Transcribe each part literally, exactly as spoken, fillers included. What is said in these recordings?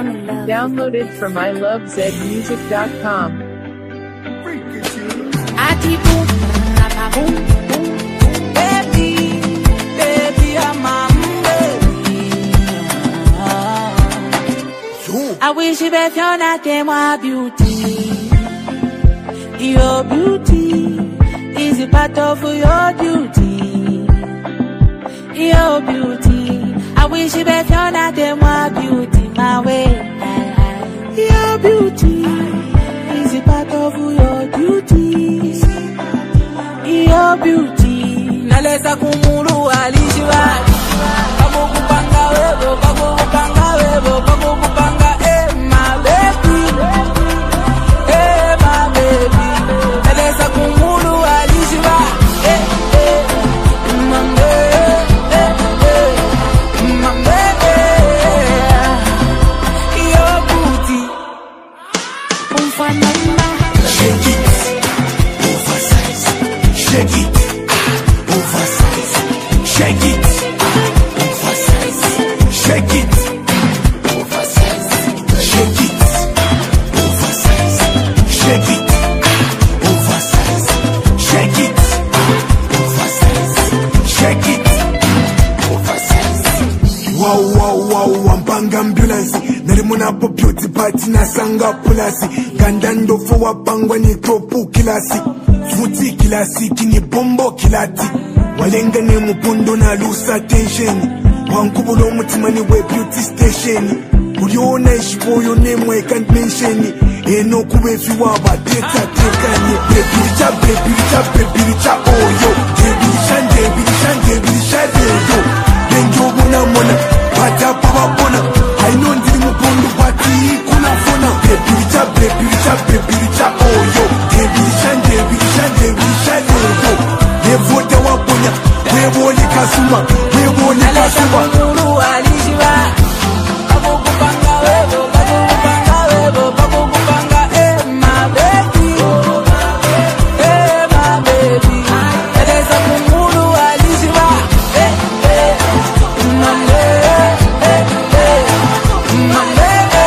Downloaded from I love zed music dot com. Baby, baby, I'm a baby. I wish you were Fiona, they my beauty. Your beauty is a part of your duty. Your beauty, I wish you were Fiona, they my beauty, my way. Your beauty is a part of your duty. Your beauty, naleza kumuru alishiwa. Kamu kupanga webo, kamu kupanga webo, kamu kupanga eh my baby, eh my baby. Naleza kumuru alishiwa, eh eh, my baby, eh eh, my baby. Your beauty, umfanana. Shake it, oversize. Shake it, oversize. Shake it, oversize. Shake it, oversize. Shake it, oversize. Shake it, oversize. Shake it, oversize. Shake it, oversize. Wow, wow, wow, wampanga ambulance. Narimuna po beauty party na sanga pulasi. Gandando fo wapangwa ni topu kilasi. Futi kilasi kini bombo kilati. Walenga ne mupondo na lusa tension. Wankubulo mutima ni we beauty station. Uliona ishipoyo name I can't mention. Eno kuwefi waba data tekanye. Baby richa, baby richa, baby richa oyo. Baby richa, baby richa, baby richa deyo. Benjo bona mona, bata papa bona. I know ndiri mupondo bati kuna fona. Baby richa, baby richa, baby richa oyo. Baby richa, baby richa, baby richa deyo. Nevote waponya, wewole kasuma, wewole kasuma. Kumuru alishiwa. Kamu kupanga webo, kamu kupanga webo, kamu kupanga eh my baby, eh my baby. Naleza kumuru alishiwa, eh eh, my baby, eh eh, my baby.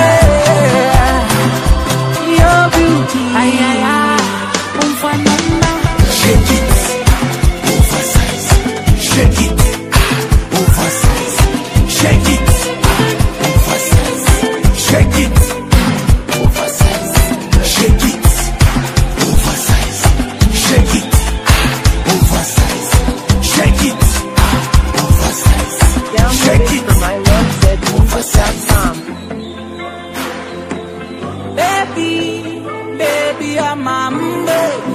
Your beauty, ay ay ay, umfanana. Shake it, oversize. Shake it, oversize. Shake it, oversize. Shake it, oversize. Shake it, oversize. Shake it, oversize. Shake it, oversize. Shake Downloaded it, from I love zed music dot com. Baby, baby, I'm a baby.